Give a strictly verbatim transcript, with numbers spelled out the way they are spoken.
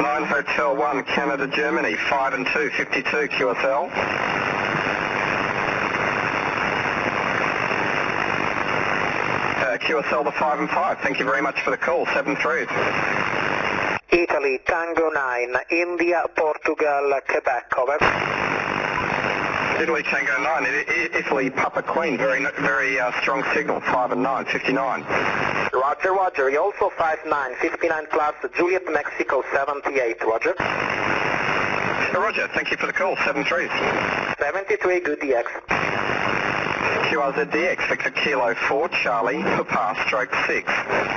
nine Hotel one, Canada, Germany, five and two, fifty-two Q S L. Uh, Q S L to five and five, thank you very much for the call, seven three. Italy, Tango nine, India, Portugal, Quebec, over. Italy, Tango nine, I I Italy, Papa Queen, very very uh, strong signal, five and nine, fifty-nine. Roger, Roger, you also five nine, fifty-nine plus, Juliet, Mexico, seventy-eight, Roger. Roger, thank you for the call, seven three. seventy-three, good D X. Q R Z D X, Victor Kilo four, Charlie, Papa, stroke six.